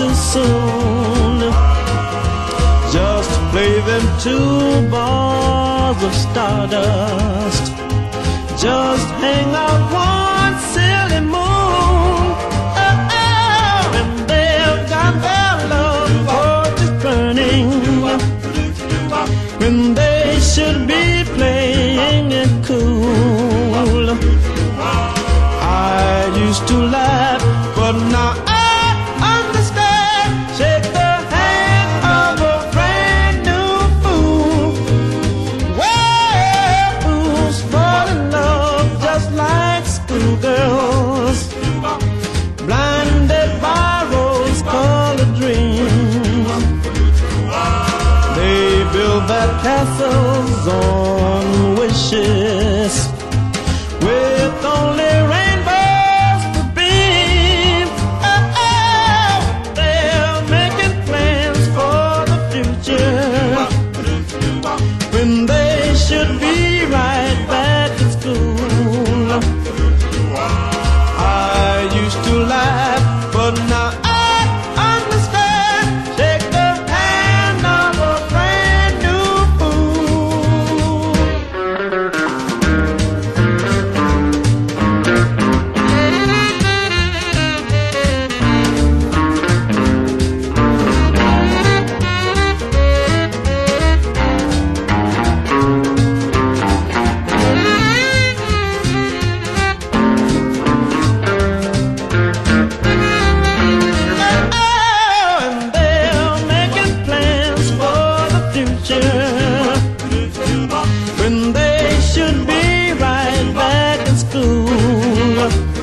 too soon. Just play them 2 balls of stardust. Just hang out one silly moon. And they've got their love torches burning, when they should be playing it cool. I used to laugh, but now I understand. Shake the hand of a brand new fool. Well, fools fall in love just like schoolgirls, blinded by rose-colored dreams. They build their castles on wishes, with only rainbows to beam. They're making plans for the future, when they should be right back in school. I used to laugh, but now I understand. Shake the hand of a brand new fool. And they're making plans for the future, when they should be right back in school.